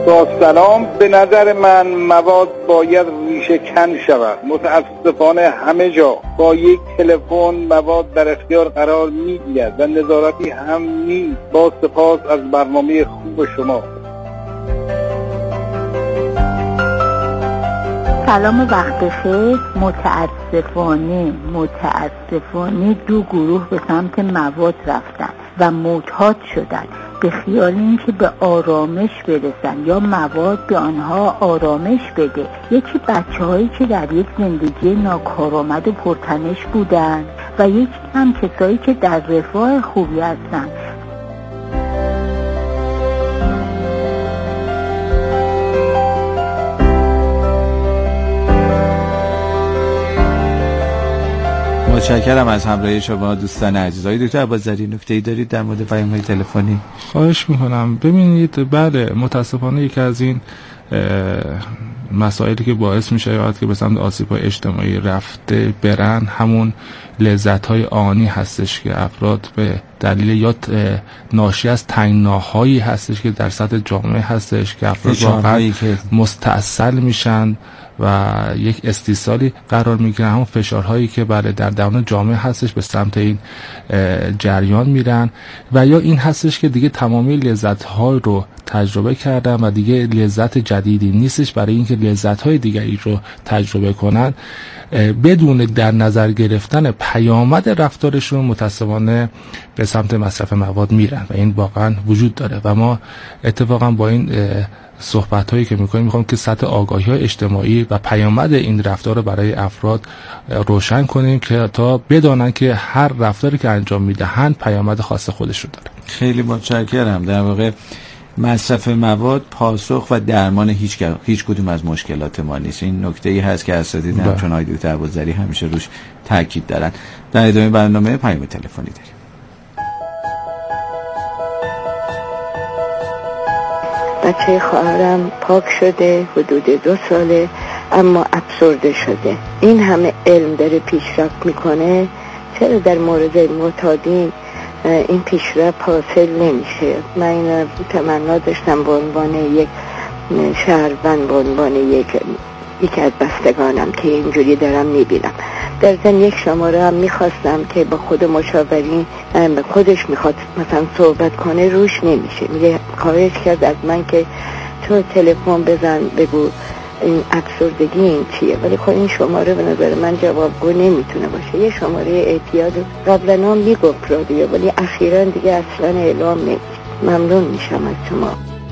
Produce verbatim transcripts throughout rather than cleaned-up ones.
با سلام. به نظر من مواد باید ریشه کن شود. متاسفانه همه جا با یک تلفن مواد در اختیار قرار میگیرد و نظارتی هم نیست. با سپاس از برنامه خوب شما. سلام و وقت بخیر. متاسفانه متاسفانه دو گروه به سمت مواد رفتن و معتاد شدن به خیال اینکه به آرامش برسن یا مواد به آنها آرامش بده. یکی بچه هایی که در یک زندگی ناکارآمد و پرتنش بودن و یکی هم کسایی که در رفاه خوبی هستن. متشکرم از همراهی شما دوستان عزیز. آقای دکتر عباسزاده نکته‌ای دارید در مورد پیام‌های تلفنی؟ خواهش میکنم. ببینید، بله متاسفانه یکی از این مسائلی که باعث میشه شاید که به سمت آسیب‌های اجتماعی رفته برن همون لذت‌های آنی هستش که افراد به دلیل یا ناشی از تنگناهایی هستش که در سطح جامعه هستش که افراد واقعا مستعصل میشن و یک استیصالی قرار میگیرن. همون فشارهایی که بله در درون جامعه هستش به سمت این جریان میرن و یا این هستش که دیگه تمامی لذت‌ها رو تجربه کردن و دیگه لذت جدیدی نیستش برای اینکه لذت‌های دیگری رو تجربه کنن، بدون در نظر گرفتن پیامد رفتارشون متأسفانه به سمت مصرف مواد میرن و این واقعا وجود داره و ما اتفاقا با این صحبت هایی که میکنیم میخوام که سطح آگاهی های اجتماعی و پیامد این رفتار رو برای افراد روشن کنیم که تا بدانن که هر رفتاری که انجام میدهند پیامد خاص خودش رو داره. خیلی متشکرم. در واقع مصرف مواد پاسخ و درمان هیچ هیچ کدوم از مشکلات ما نیست. این نکته‌ای هست که اساتید همچون آقای دکتر عباسزاده همیشه روش تاکید دارن. در ادامه برنامه پیام تلفنی داریم. بچه خواهرم پاک شده، حدود دو ساله، اما افسرده شده. این همه علم داره پیشرفت میکنه، چرا در مورد معتادین این پیشرفت حاصل نمیشه؟ من این تمنا داشتم به عنوان یک شهروند، به عنوان یک یکی از بستگانم که اینجوری دارم میبینم. در ضمن یک شماره هم میخواستم که با خود مشاورین خودش میخواد مثلا صحبت کنه، روش نمیشه. میگه خواهش کرد از من که تو تلفن بزن بگو این افسردگی این چیه، ولی خب این شماره به نظر من جوابگو نمیتونه باشه. یه شماره اعتیاد قبلا هم میگفت رادیو، ولی اخیرا دیگه اصلا اعلام نمیشه. ممنون میشم از شما.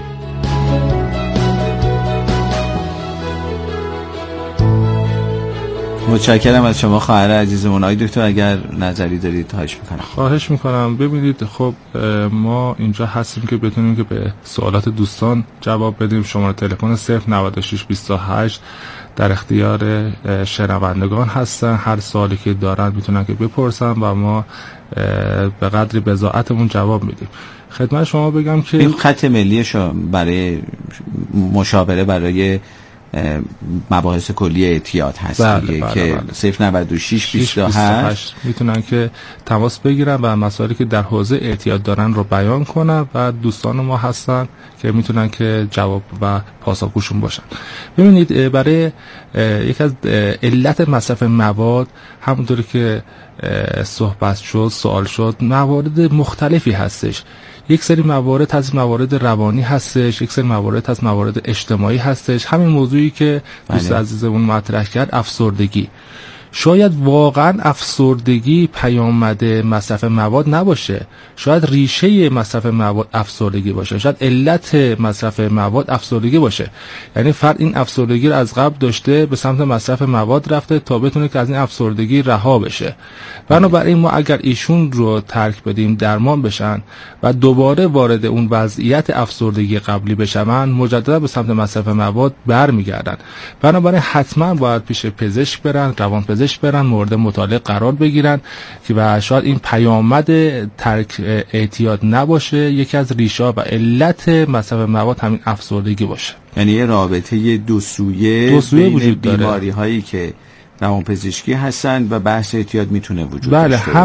متشکرم از شما خواهر عزیزمون. آقای دکتر اگر نظری دارید خواهش میکنم. خواهش میکنم. ببینید، خب ما اینجا هستیم که بتونیم که به سوالات دوستان جواب بدیم. شماره تلفن صفر نود و شش بیست و هشت در اختیار شنوندگان هستن. هر سوالی که دارن میتونن که بپرسن و ما به قدری بضاعتمون جواب میدیم. خدمت شما بگم که این خط ملی شما برای مشاوره برای مباحث کلی اعتیاد هست. بله بله که بله. صفر نود و شش بیست و هشت میتونن که تماس بگیرن و مسائلی که در حوزه اعتیاد دارن رو بیان کنن و دوستان ما هستن که میتونن که جواب و پاسخگوشون باشن. ببینید، برای یک از علت مصرف مواد همونطوری که صحبت شد، سوال شد، موارد مختلفی هستش. یک سری موارد از موارد روانی هستش، یک سری موارد از موارد اجتماعی هستش. همین موضوعی که دوست عزیزمون مطرح کرد، افسردگی. شاید واقعا افسردگی پیامد مصرف مواد نباشه، شاید ریشه مصرف مواد افسردگی باشه، شاید علت مصرف مواد افسردگی باشه. یعنی فرد این افسردگی رو از قبل داشته، به سمت مصرف مواد رفته تا بتونه که از این افسردگی رها بشه. بنابراین ما اگر ایشون رو ترک بدیم، درمان بشن و دوباره وارد اون وضعیت افسردگی قبلی بشن، مجددا به سمت مصرف مواد برمیگردن. بنابراین حتما باید پیش پزشک برن، روان پزشک برن، مورد مطالعه قرار بگیرن که و شاید این پیامد ترک اعتیاد نباشه، یکی از ریشه و علت مصرف مواد همین افسردگی باشه. یعنی یه رابطه دو سویه, دو سویه وجود داره. بیماری هایی که روانپزشکی هستن و بحث اعتیاد میتونه وجود بله داشته هم باشه.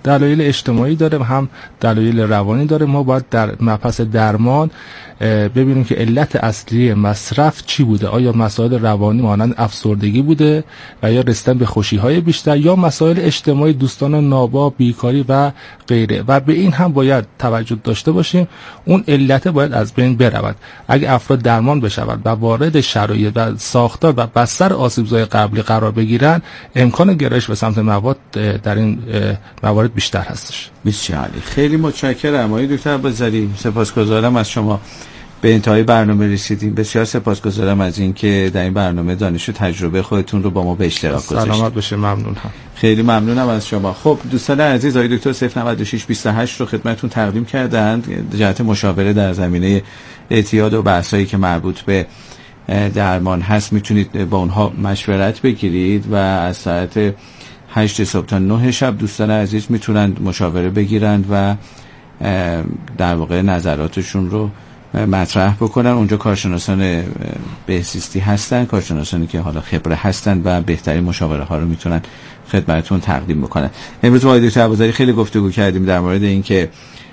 دلایل اجتماعی داره و هم دلایل روانی داره. ما باید در مبحث درمان ببینیم که علت اصلی مصرف چی بوده. آیا مسائل روانی مانند افسردگی بوده و یا رسیدن به خوشی‌های بیشتر، یا مسائل اجتماعی، دوستان نابا، بیکاری و غیره. و به این هم باید توجه داشته باشیم، اون علت باید از بین برود. اگه افراد درمان بشوند و وارد شرایط و ساختار و بستر آسیب‌زای قبلی قرار بگیرن، امکان گرایش به سمت مواد در این موارد بیشتر هستش. بسیار عالی. خیلی متشکرم آقای دکتر عباسزری. سپاسگزارم از شما. به انتهای برنامه رسیدیم. بسیار سپاسگزارم از این که در این برنامه دانش و تجربه خودتون رو با ما به اشتراک گذاشتید. سلامت بشه. ممنونم. خیلی ممنونم از شما. خب دوستان عزیز، آقای دکتر صفر نود و شش بیست و هشت رو خدمتتون تقدیم کردند جهت مشاوره در زمینه اعتیاد و بحثایی که مربوط به درمان هست. میتونید با اونها مشورت بگیرید و از ساعت هشت صبح تا نه شب دوستان عزیز میتونند مشاوره بگیرند و در واقع نظراتشون رو مطرح بکنن. اونجا کارشناسان بهزیستی هستن، کارشناسانی که حالا خبره هستن و بهترین مشاوره ها رو میتونن خدمتتون تقدیم بکنن. امروز با آقای دکتر عباسزری خیلی گفتگو کردیم در مورد اینکه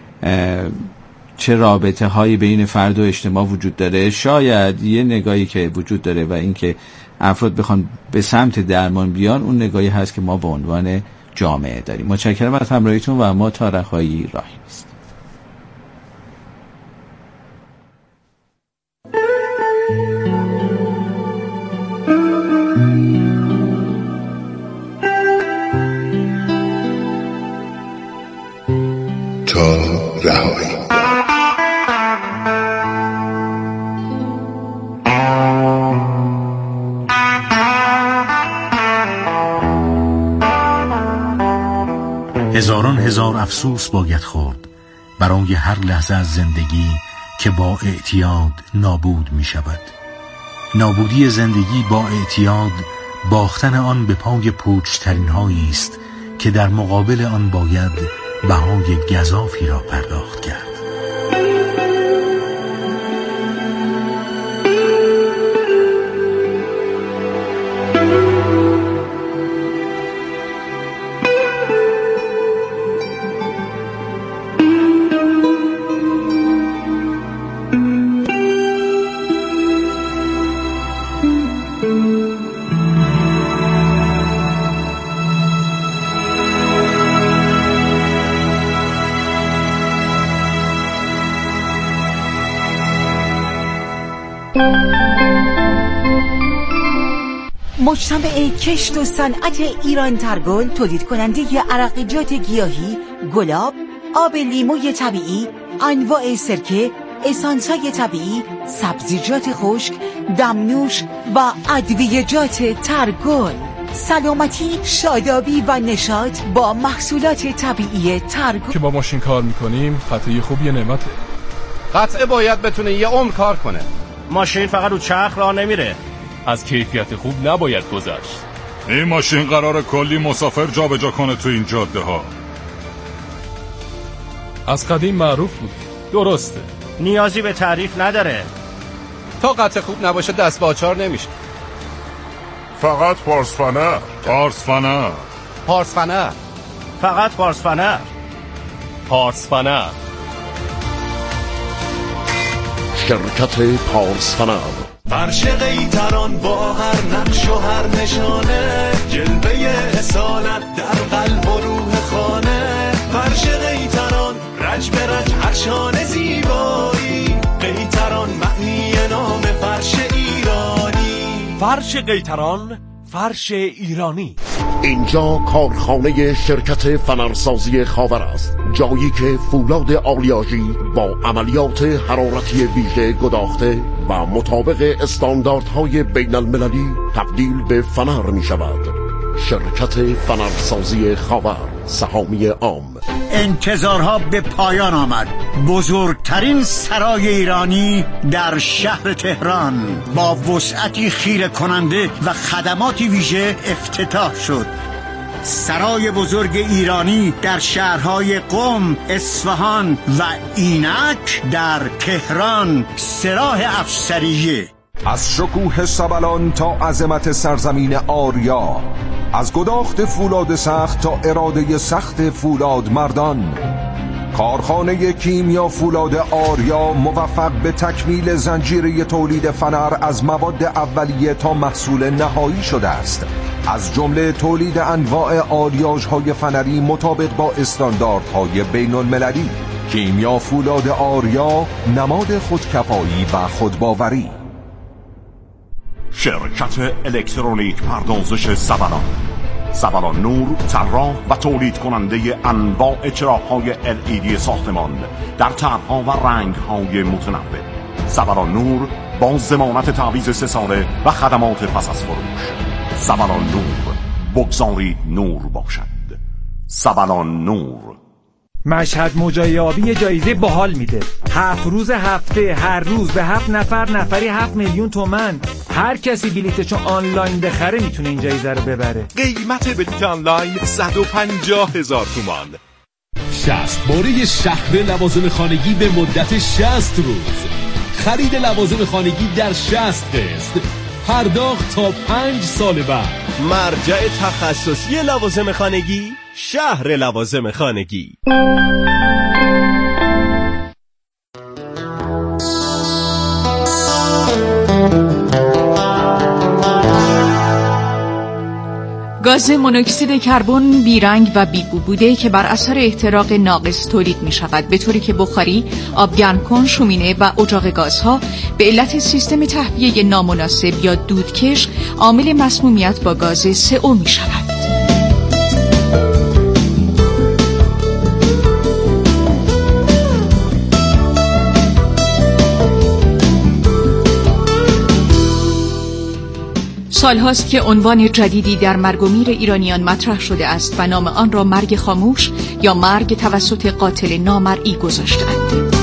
چه رابطه هایی بین فرد و اجتماع وجود داره. شاید یه نگاهی که وجود داره و اینکه افراد بخوان به سمت درمان بیان، اون نگاهی هست که ما به عنوان جامعه داریم. متشکرم از همراهیتون و ما تا رخایی راهی نیست. تا رهایی. هزاران هزار افسوس باید خورد برای هر لحظه از زندگی که با اعتیاد نابود می شود. نابودی زندگی با اعتیاد باختن آن به پای پوچترین هایی است که در مقابل آن باید بهای گزافی را پرداخت کرد. مجتمع کشت و صنعت ایران ترگل تولید کننده عرقیات گیاهی، گلاب، آب لیموی طبیعی، انواع سرکه، اسانس‌های طبیعی، سبزیجات خشک، دمنوش و ادویه‌جات ترگل. سلامتی، شادابی و نشاط با محصولات طبیعی ترگل. که با ماشین کار میکنیم قطعه خوب یه نعمته. قطعه باید بتونه یه عمر کار کنه. ماشین فقط رو چرخ راه نمیره. از کیفیت خوب نباید گذشت. این ماشین قراره کلی مسافر جابجا کنه تو این جاده ها. از قدیم معروف بود. درسته. نیازی به تعریف نداره. تا قطعه خوب نباشه دست به آچار نمیشه. فقط پارس فنر. پارس فنر. پارس فنر. فقط پارس فنر. پارس فنر. شرکت پارس فنر. فرش قیتران با هر نقش و هر نشانه، جلوه اصالت در قلب و روح خانه. فرش قیتران رج به رج هر شانه زیبایی، قیتران معنی نام فرش ایرانی. فرش قیتران، فرش ایرانی. اینجا کارخانه شرکت فنرسازی خاور است، جایی که فولاد آلیاژی با عملیات حرارتی ویژه گداخته و مطابق استانداردهای بین المللی تبدیل به فنر می شود. شرکت فنرسازی خاور، سهامی عام. انتظارها به پایان آمد. بزرگترین سرای ایرانی در شهر تهران با وسعتی خیره کننده و خدماتی ویژه افتتاح شد. سرای بزرگ ایرانی در شهرهای قم، اصفهان و اینک در تهران، سراح افسریه. از شکوه سبلان تا عظمت سرزمین آریا، از گداخت فولاد سخت تا اراده سخت فولاد مردان، کارخانه کیمیا فولاد آریا موفق به تکمیل زنجیره تولید فنر از مواد اولیه تا محصول نهایی شده است، از جمله تولید انواع آلیاژهای فنری مطابق با استانداردهای بین المللی. کیمیا فولاد آریا، نماد خودکفایی و خودباوری. شرکت الکترونیک پردازش سبلان، سبلان نور، طراح و تولید کننده انواع چراغ‌های ال ای دی ساختمان در طرح‌ها و رنگ‌های متنوع. سبلان نور با ضمانت تعویض سه ساله و خدمات پس از فروش. سبلان نور، بگذارید نور باشد. سبلان نور. مشهد موجای آبی جایزه باحال میده. هفت روز هفته، هر روز به هفت نفر نفری هفت میلیون تومن. هر کسی بلیتشو آنلاین بخره میتونه این جایزه رو ببره. قیمت بلیت آنلاین صد و پنجاه هزار تومان. شصت باره شهر لوازم خانگی به مدت شصت روز. خرید لوازم خانگی در شصت قسط. پرداخت تا پنج سال بعد. مرجع تخصصی لوازم خانگی، شهر لوازم خانگی. گاز مونوکسید کربن بیرنگ و بیبو بوده که بر اثر احتراق ناقص تولید می شود، به طوری که بخاری، آب گرمکن، شومینه و اجاق گازها به علت سیستم تهویه نامناسب یا دودکش عامل مسمومیت با گاز سه او می شود. سال هاست که عنوان جدیدی در مرگ و میر ایرانیان مطرح شده است و نام آن را مرگ خاموش یا مرگ توسط قاتل نامرئی گذاشتند.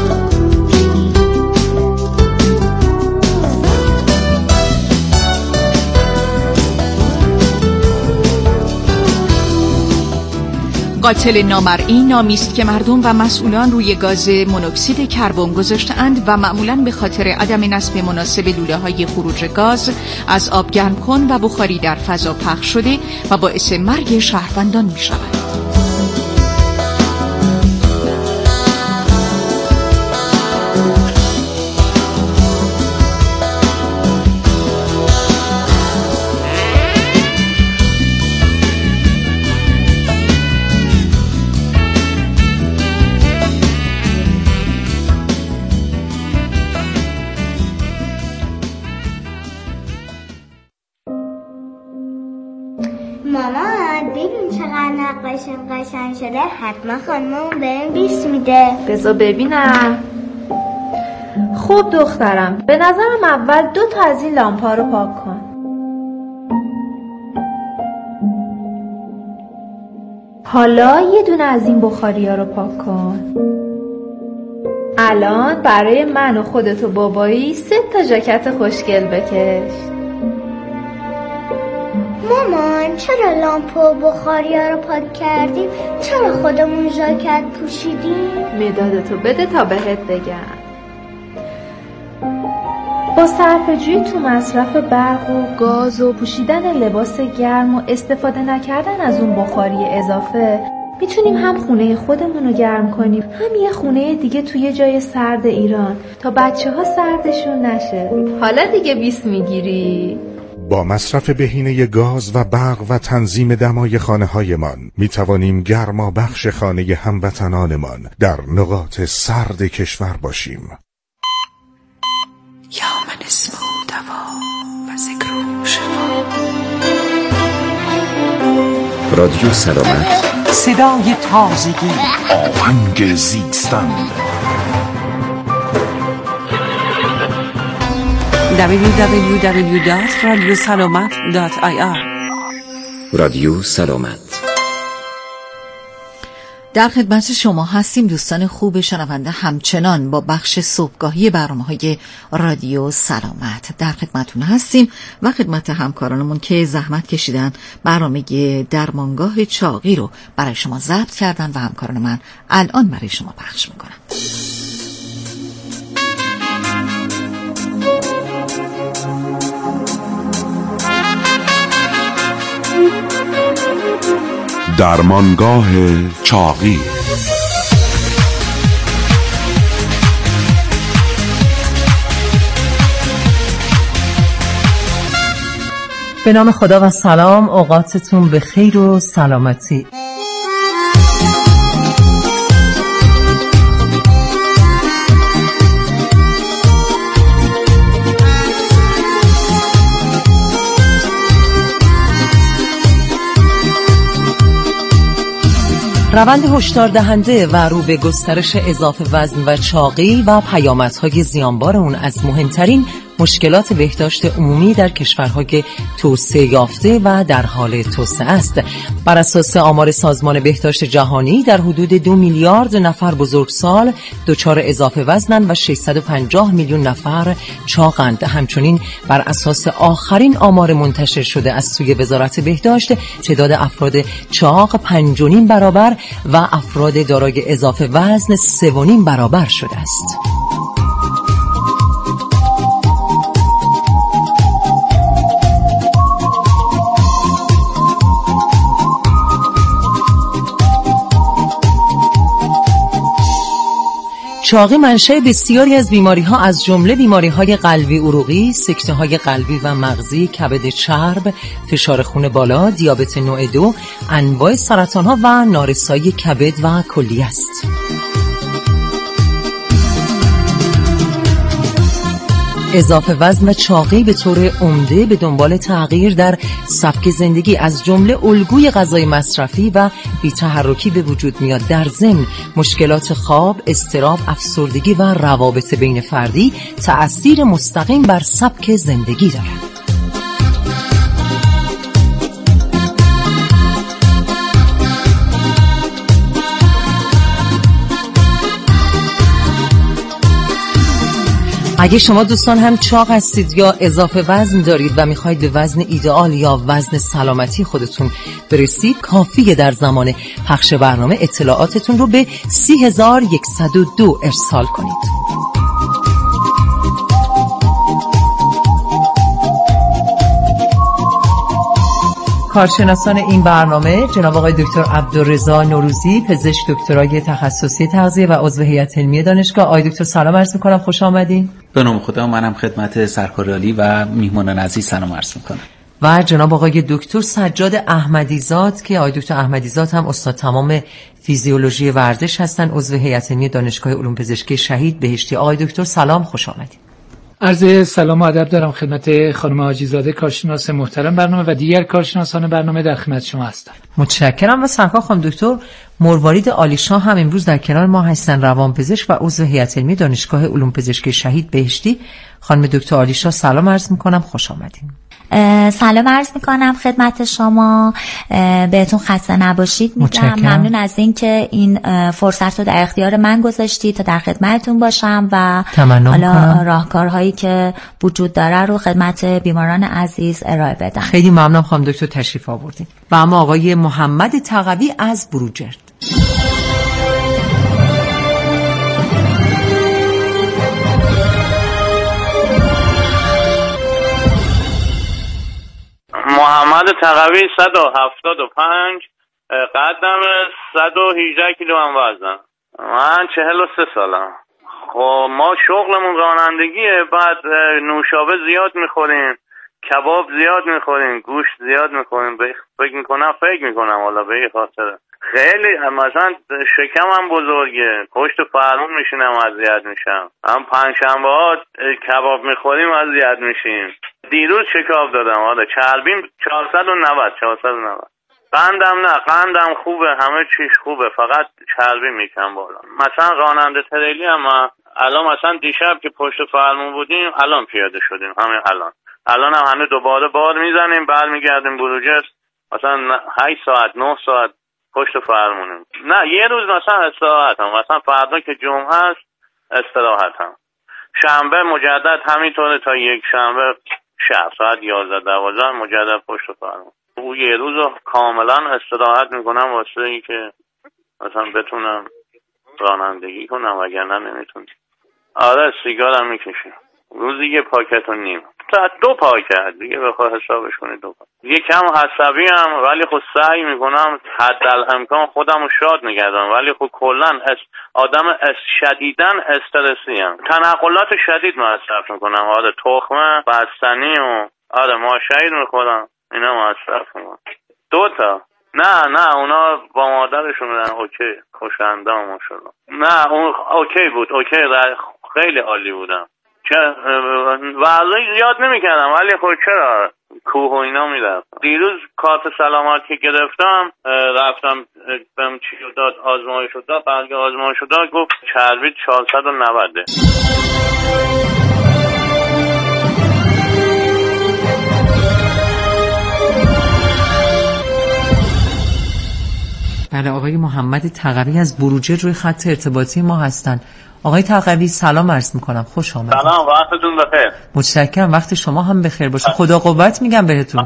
قاتل نامرئی نامی است که مردم و مسئولان روی گاز مونوکسید کربن گذاشته‌اند و معمولاً به خاطر عدم نصب مناسب لوله‌های خروج گاز از آب گرمکن و بخاری در فضا پخش شده و باعث مرگ شهروندان می‌شود. مامان ببین چقدر نقاشیم قشنگ شده، حتما خانممون بهم بیست میده. بذار ببینم. خوب دخترم، به نظرم اول دو تا از این لامپا رو پاک کن. حالا یه دونه از این بخاری ها رو پاک کن. الان برای من و خودت و بابایی سه تا ژاکت خوشگل بکش. مامان چرا لامپو و بخاری ها رو پاک کردیم؟ چرا خودمون ژاکت پوشیدیم؟ مدادتو بده تا بهت بگم. با صرفه‌جویی تو مصرف برق و گاز و پوشیدن لباس گرم و استفاده نکردن از اون بخاری اضافه میتونیم هم خونه خودمون رو گرم کنیم، هم یه خونه دیگه توی جای سرد ایران تا بچه ها سردشون نشه. حالا دیگه بیست میگیری؟ با مصرف بهینه گاز و برق و تنظیم دمای خانه‌هایمان میتوانیم گرما بخش خانه هموطنانمان در نقاط سرد کشور باشیم. یا من اسمه دوا و ذکر شفا. رادیو سلامت، صدای تازگی، آهنگ زیستن. دبلیو دبلیو دبلیو دات رادیو سلامت دات آی آر. رادیو سلامت. در خدمت شما هستیم دوستان خوب شنونده، همچنان با بخش صبحگاهی برنامه‌های رادیو سلامت در خدمتون هستیم و خدمت همکارانمون که زحمت کشیدن برنامه درمانگاه چاقی رو برای شما ضبط کردن و همکاران من الان برای شما پخش میکنن. درمانگاه چاقی. به نام خدا و سلام، اوقاتتون به خیر و سلامتی. روند هشدار دهنده و رو به گسترش اضافه وزن و چاقی و پیامدهای زیانبار اون از مهمترین مشکلات بهداشت عمومی در کشورهای توسعه یافته و در حال توسعه است. بر اساس آمار سازمان بهداشت جهانی در حدود دو میلیارد نفر بزرگسال دچار اضافه وزنند و ششصد و پنجاه میلیون نفر چاقند. همچنین بر اساس آخرین آمار منتشر شده از سوی وزارت بهداشت، تعداد افراد چاق پنج و نیم برابر و افراد دارای اضافه وزن سه و نیم برابر شده است. چاقی منشأ بسیاری از بیماری‌ها از جمله بیماری‌های قلبی عروقی، سکته‌های قلبی و مغزی، کبد چرب، فشار خون بالا، دیابت نوع دو، انواع سرطان‌ها و نارسایی کبد و کلیه است. اضافه وزن و چاقی به طور عمده به دنبال تغییر در سبک زندگی از جمله الگوی غذای مصرفی و بی‌تحرکی به وجود میاد. در ضمن مشکلات خواب، اضطراب، افسردگی و روابط بین فردی تأثیر مستقیم بر سبک زندگی دارد. اگه شما دوستان هم چاق هستید یا اضافه وزن دارید و میخواید به وزن ایدئال یا وزن سلامتی خودتون برسید، کافیه در زمان پخش برنامه اطلاعاتتون رو به سی هزار و صد و دو ارسال کنید. کارشناسان این برنامه جناب آقای دکتر عبدالرضا نوروزی، پزشک دکترای تخصصی تغذیه و عضو هیئت علمی دانشگاه. آقای دکتر سلام عرض می‌کنم، خوش آمدین. به نام خدا، منم خدمت سرکار عالی و میهمانان عزیز سلام عرض می‌کنم. و جناب آقای دکتر سجاد احمدیزاد که آقای دکتر احمدیزاد هم استاد تمام فیزیولوژی ورزش هستن، عضو هیئت علمی دانشگاه علوم پزشکی شهید بهشتی. آقای دکتر سلام، خوش آمدید. عرض سلام و ادب دارم خدمت خانم حاجیزاده کارشناس محترم برنامه و دیگر کارشناسان برنامه. در خدمت شما هستم. متشکرم. و سرکار خانم دکتر مروارید عالیشاه هم امروز در کنار ما هستن، روانپزشک و عضو هیئت علمی دانشگاه علوم پزشکی شهید بهشتی. خانم دکتر عالیشاه سلام عرض می‌کنم، خوش آمدین. سلام عرض میکنم خدمت شما، بهتون خسته نباشید میگم. ممنون از اینکه این فرصت رو در اختیار من گذاشتید تا در خدمتتون باشم و حالا راهکارهایی که وجود داره رو خدمت بیماران عزیز ارائه بدم. خیلی ممنونم خانم دکتر تشریف آوردین. و اما آقای محمد تقوی از بروجرد. محمد تقوی، صد و هفتاد و پنج، قدم صد و هجده کیلو هم وزنم. من چهل و سه سالم. خب ما شغلمون رانندگیه، بعد نوشابه زیاد میخوریم، کباب زیاد میخوریم، گوشت زیاد میخوریم. فکر میکنم فکر میکنم حالا به یه خاطره خیلی مثلا شکمم بزرگه، پشت فرمون میشینم اذیت میشم. هم پنجشنبه ها کباب میخوریم اذیت میشیم. دیروز شکاف دادم، حالا چربیم چهارصد و نود چهارصد و نود. قندم نه، قندم خوبه، همه چیش خوبه، فقط چربی میکنم بالا. مثلا راننده تریلی هم الان مثلا دیشب که پشت فرمون بودیم الان پیاده شدیم، همین الان الان هم هنوز دوباره بار میزنیم، برمیگردیم بروجرد، مثلا هشت ساعت نه ساعت پشت فرمونیم. نه یه روز مثلا استراحت هم، مثلا فردا که جمعه هست استراحت هم، شنبه مجدد همینطوره تا یک شنبه شب ساعت یازده دوازده مجدد پشت فرمون. او یه روز رو کاملا استراحت میکنم واسه این که مثلا بتونم رانندگی کنم، وگرنه نمیتونم. آره سیگارم میکشم، روزی یه پاکت و نیم. دو پا کرد دیگه، بخواه حسابش کنی دو پا. یکم عصبی هم، ولی خب سعی میکنم حدالامکان خودم رو شاد نگه دارم، ولی خب کلا آدم شدیداً استرسی ام. تنقلات شدید مصرف میکنم، آره تخمه، بستنی و آره ماشین میخورم، اینا مصرف میکنم. دو تا نه نه اونا با مادرشون بودن، اوکی خوشندام ماشاءالله. نه اون اوکی بود، اوکی خیلی عالی بودم. چه ورزش یاد نمیکردم، ولی خب چرا کوه و اینا میرفتم. دیروز کارت سلامتی گرفتم، رفتم بهم چی داد، آزمایش داد، برگ آزمایش داد، گفت چربی چهارصد و نود. بله، آقای محمد تقوی از بروجرد روی خط ارتباطی ما هستن. آقای تقوی سلام عرض میکنم، خوش آمدید. سلام، وقتتون بخیر. متشکرم، وقت شما هم بخیر باشه. خدا قوت میگم بهتون.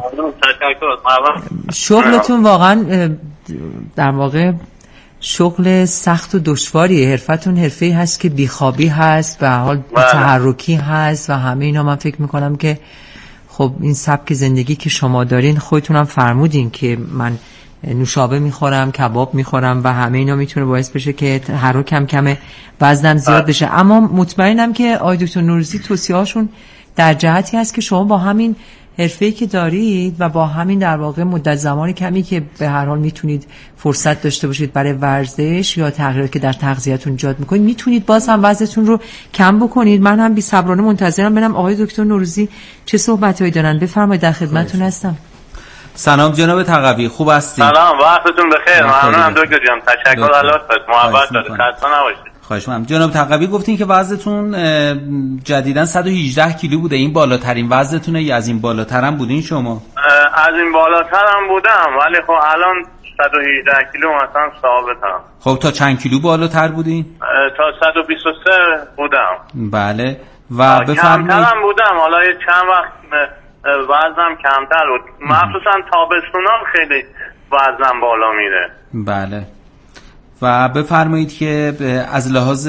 تشکر. شغلتون واقعا در واقع شغل سخت و دشواریه. حرفتون حرفه‌ای هست که بیخوابی هست، به حال تحرکی هست و همه اینا. من فکر میکنم که خب این سبک زندگی که شما دارین، خودتون هم فرمودین که من نوشابه میخورم، کباب میخورم و همه اینا میتونه باعث بشه که تحرکم کمه، وزنم زیاد بشه. اما مطمئنم که آقای دکتر نوروزی توصیه‌هاشون در جهتی هست که شما با همین حرفه‌ای که دارید و با همین در واقع مدت زمانی کمی که به هر حال میتونید فرصت داشته باشید برای ورزش یا تغییراتی که در تغذیه‌تون ایجاد میکنید، میتونید باز هم وزنتون رو کم بکنید. من هم بی‌صبرانه منتظرم ببینم آقای دکتر نوروزی چه صحبتایی دارن. بفرمایید، در خدمتتون هستم. سلام جناب تقوی، خوب هستید؟ سلام، وقتتون بخیر. ممنونم دکتر جان، تشکر علاتت، محبت دارید، خسته نباشید. خواهش می‌کنم. جناب تقوی گفتین که وزنتون جدیداً صد و هجده کیلو بوده، این بالاترین وزنتونه یا از این بالاتر هم بودین شما؟ از این بالاتر هم بودم، ولی خب الان صد و هجده کیلو مثلا ثابتم. خب تا چند کیلو بالاتر بودین؟ تا صد و بیست و سه بودم. بله. و بفرمایید. کمتر هم بودم، حالا یه چند وقت وزنم کمتر بود، مخصوصا تابستونا خیلی وزنم بالا میره. بله. و بفرمایید که از لحاظ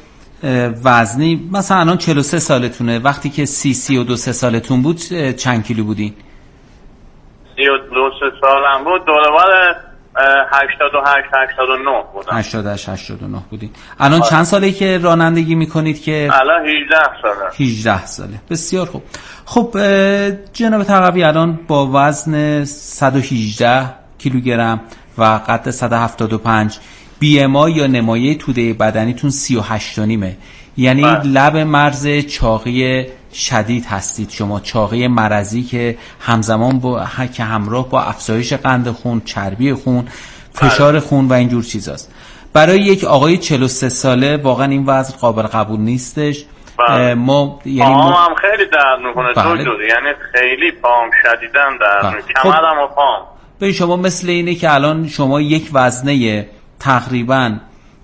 وزنی مثلا الان چهل و سه سالتونه، وقتی که سی سی و دو سه سالتون بود چند کیلو بودین؟ سی و دو سه سالم بود دوربر هشتاد و هشت هشتاد و نه بودم. هشتاد و هشت هشتاد و نه بودین. الان آه. چند ساله که رانندگی میکنید که؟ الان هجده ساله. هجده ساله. بسیار خوب. خب جناب تقوی الان با وزن صد و هجده کیلوگرم و قد صد و هفتاد و پنج، بی ام آی یا نمایه توده بدنیتون سی و هشت و نیم، یعنی بله. لب مرز چاقی شدید هستید شما، چاقی مرضی که همزمان با که همراه با افزایش قند خون، چربی خون، فشار خون و اینجور چیزاست. برای یک آقای چهل و سه ساله واقعا این وزن قابل قبول نیستش. بله. ما یعنی پاهم ما... هم خیلی درد میکنه بله. دو یعنی خیلی پاهم شدیدن درد میکنه، کمرم و پاهم. به شما مثل اینه که الان شما یک وزنه تقریباً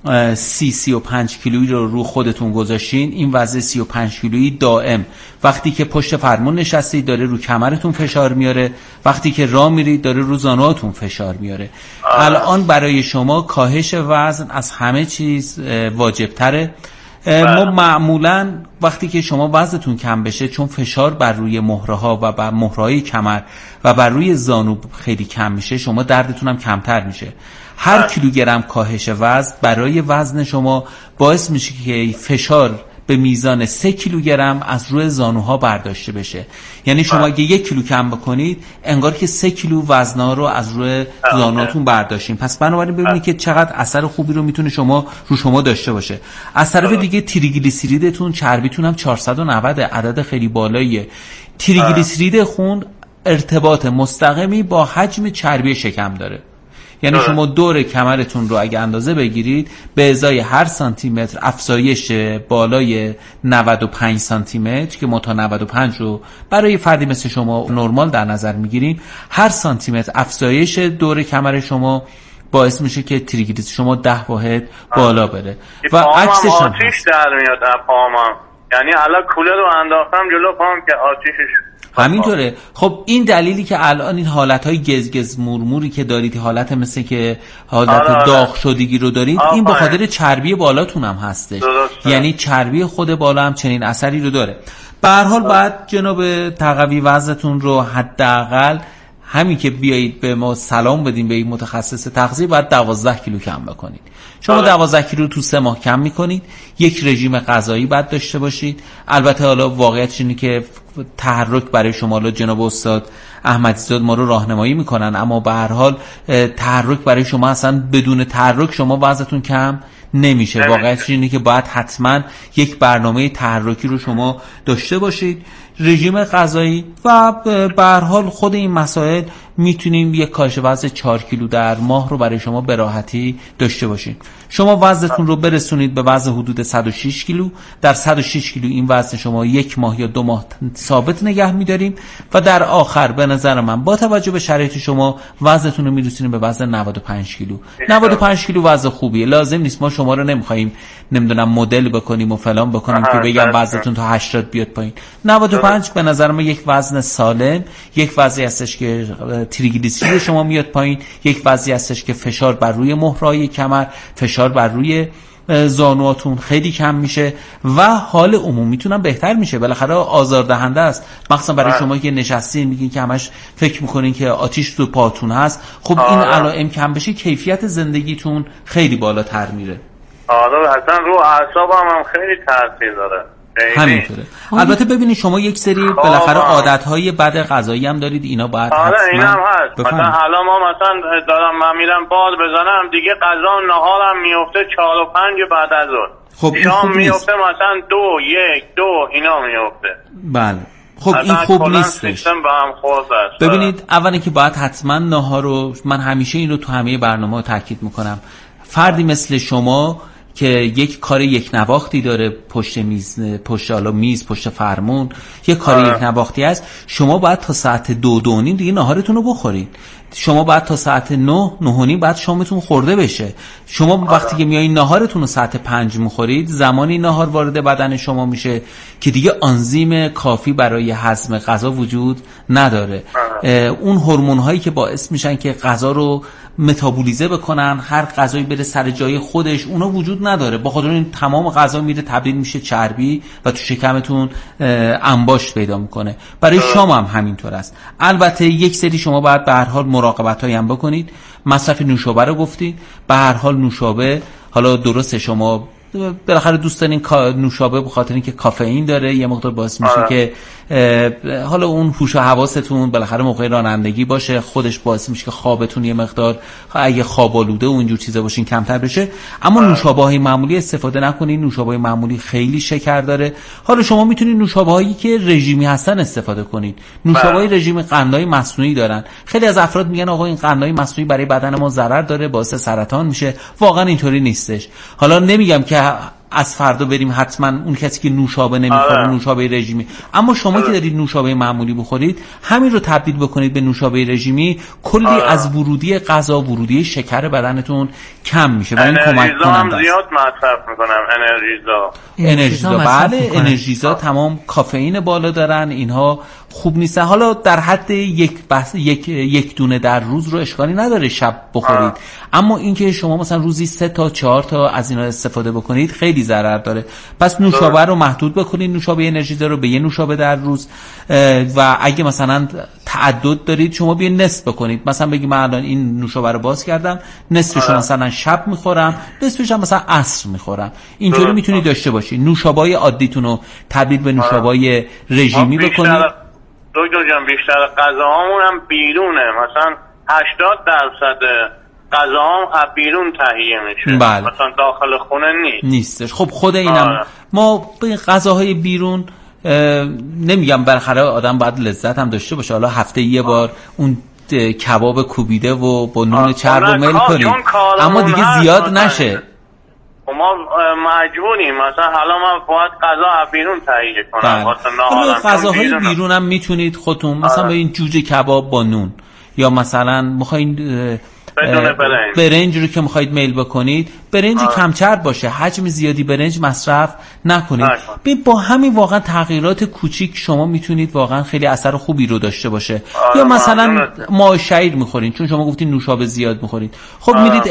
سی سی و پنج کیلویی رو رو خودتون گذاشتین، این وزن سی و پنج کیلویی دائم وقتی که پشت فرمون نشستید داره رو کمرتون فشار میاره، وقتی که راه میرید داره رو زانوهاتون فشار میاره. آه. الان برای شما کاهش وزن از همه چیز واجب تره. ما معمولا وقتی که شما وزنتون کم بشه، چون فشار بر روی مهره ها و بر مهره‌های کمر و بر روی زانو خیلی کم میشه، شما دردتون هم کمتر میشه. هر کیلوگرم کاهش وزن برای وزن شما باعث میشه که فشار به میزان سه کیلوگرم از روی زانوها برداشته بشه. یعنی شما اگه یک کیلو کم بکنید انگار که سه کیلو وزن‌ها رو از روی زانوهاتون برداشتین. پس بنابراین ببینید که چقدر اثر خوبی رو میتونه شما رو شما داشته باشه. از طرف دیگه تریگلیسیریدتون، چربیتون هم چهارصد و نود، عدد خیلی بالاییه. تریگلیسیرید خون ارتباط مستقیمی با حجم چربی شکم داره. یعنی شما دور کمرتون رو اگه اندازه بگیرید، به ازای هر سانتی متر افزایش بالای نود و پنج سانتی متر که ما تا نود و پنج رو برای فردی مثل شما نرمال در نظر میگیریم، هر سانتی متر افزایش دور کمر شما باعث میشه که تریگلیسیرید شما ده واحد بالا بره. و عکسش هم آتیش در میاد از پاهم، یعنی الان کولر رو انداختم جلو پاهم که آتیشش همینطوره. خب این دلیلی که الان این حالتهای گزگز مورموری که دارید، حالت مثل که حالت آره آره. داغ شدگی رو دارید، این به خاطر چربی بالاتون هم هستش. درسته. یعنی چربی خود بالا هم چنین اثری رو داره. به هر حال باید جناب تقوی وزنتون رو حداقل همین که بیایید به ما سلام بدین به این متخصص تغذیه باید دوازده کیلو کم بکنید. شما دوازده کیلو تو سه ماه کم میکنید. یک رژیم غذایی باید داشته باشید. البته حالا واقعیتش اینه که تحرک برای شما جناب استاد احمدیزاد ما رو راهنمایی میکنن، اما به هر حال تحرک برای شما اصلا بدون تحرک شما وزنتون کم نمیشه. واقعیتش اینه که باید حتما یک برنامه تحرکی رو شما داشته باشید، رژیم غذایی و به هر حال خود این مسائل میتونیم یک کاهش وزن چهار کیلو در ماه رو برای شما به راحتی داشته باشین. شما وزنتون رو برسونید به وزن حدود صد و شش کیلو. در صد و شش کیلو این وزن شما یک ماه یا دو ماه ثابت نگه میداریم و در آخر به نظر من با توجه به شرایط شما وزنتون رو میرسونیم به وزن نود و پنج کیلو. نود و پنج کیلو وزن خوبیه. لازم نیست ما شما رو نمیخوایم نمیدونم مدل بکنیم و فلان بکنیم که بگم وزنتون تا هشتاد بیاد پایین. نود و پنج به نظر من یک وزن سالم، یک وضعی هستش که تریگلیسیرید شما میاد پایین، یک وضعی هستش که فشار بر روی مهرهای کمر، فشار بر روی زانواتون خیلی کم میشه و حال عمومیتون هم بهتر میشه. بالاخره آزاردهنده است، مخصوصا برای شما که نشستین میگین که همش فکر میکنین که آتیش تو پاتون هست. خب این علائم کم بشه کیفیت زندگیتون خیلی بالاتر میره. آره اصلا رو اعصابم هم خیلی تاثیر داره. همینطوره. البته ببینید شما یک سری بالاخره عادت‌های بد غذایی هم دارید، اینا باید آره حتما این هم هست. مثلا حالا ما مثلا دارم من میرم باز بزنم دیگه غذا نهارم میفته چهار و پنج بعد از اون. خب این شام خوب نیست. میفته مثلا دو یک دو اینا میفته. بله خب این خوب نیستش. ببینید اولا که باید حتما نهار رو، من همیشه این رو تو همه برنامه‌ها تاکید میکنم، فردی مثل شما که یک کار یک نواختی داره پشت میز، پشت حالا میز، پشت فرمون، یک کار یک نواختی است، شما باید تا ساعت دو دو نیم دیگه ناهارتون رو بخورید. شما باید تا ساعت نه نه و نیم بعد شامتون خورده بشه. شما وقتی که میایین ناهارتون رو ساعت پنج میخورید، زمانی ناهار وارد بدن شما میشه که دیگه آنزیم کافی برای هضم غذا وجود نداره. اون هورمون هایی که باعث میشن که غذا رو متابولیزه بکنن، هر غذایی بره سر جای خودش، اونا وجود نداره. با خاطر این تمام غذا میره تبدیل میشه چربی و تو شکمتون انباشت پیدا میکنه. برای شام هم همینطور است. البته یک سری شما باید به هر حال مراقبتایی هم بکنید. مصرف نوشابه رو گفتید، به هر حال نوشابه حالا درسته شما بالاخره دوست دارین نوشابه به خاطر اینکه کافئین داره، یه مقدار باعث میشه که حالا اون هوش و حواستون بالاخره موقع رانندگی باشه، خودش باعث میشه که خوابتون یه مقدار اگه خواب آلوده و اینجور چیزا باشین کمتر بشه. اما نوشابه های معمولی استفاده نکنین. نوشابه های معمولی خیلی شکر داره. حالا شما میتونید نوشابه هایی که رژیمی هستن استفاده کنید. نوشابه های رژیم قندهای مصنوعی دارن. خیلی از افراد میگن آقا این قندهای مصنوعی برای بدن ما ضرر داره، باعث سرطان میشه. واقعا اینطوری نیستش. حالا نمیگم که از فردا بریم حتما اون کسی که نوشابه نمیخوره نوشابه رژیمی، اما شما که دارید نوشابه معمولی بخورید همین رو تبدیل بکنید به نوشابه رژیمی، کلی از ورودی غذا، ورودی شکر بدنتون کم میشه و این کمک کننده است. زیاد مصرف میکنم انرژیزا. انرژیزا بله، انرژیزا تمام کافئین بالا دارن، اینها خوب نیستن. حالا در حد یک بس یک یک دونه در روز رو اشکالی نداره شب بخورید، آه. اما اینکه شما مثلا روزی سه تا چهار تا از اینا استفاده بکنید خیلی ضرر داره. پس نوشابه رو محدود بکنید، نوشابه انرژیزا رو به یه نوشابه در روز، و اگه مثلا تعدد دارید شما بیا نصف بکنید. مثلا بگید من الان این نوشابه رو باز کردم، نصفش مثلا شب میخورم، نصفش هم مثلا عصر میخورم. اینطوری میتونید داشته باشید. نوشابه عادیتون رو تبدیل به نوشابه رژیمی بکنید. دکتر جان بیشتر غذاهامون هم بیرونه، مثلا هشتاد درصد غذاهام از بیرون تهیه میشه. بله. مثلا داخل خونه نیست. نیستش. خب خود اینم آه. ما به غذاهای بیرون نمیگم، بالاخره آدم باید لذت هم داشته باشه. حالا هفته یه بار اون کباب کوبیده و با نون چرب و میل کنیم، اما دیگه زیاد نشه. ما مجبوریم مثلا حالا من باید غذا از بیرون تهیه کنم. مثلا غذاهای بیرون هم میتونید خودتون مثلا به این جوجه کباب با نون، یا مثلا میخواین بدون برنج برنج رو که میخواید میل بکنید، برنج کم چرب باشه، حجم زیادی برنج مصرف نکنید. ببین با همین واقعا تغییرات کوچیک شما میتونید واقعا خیلی اثر خوبی رو داشته باشه. یا مثلا ماه شعیر میخورین چون شما گفتین نوشابه زیاد میخورید، خب میرید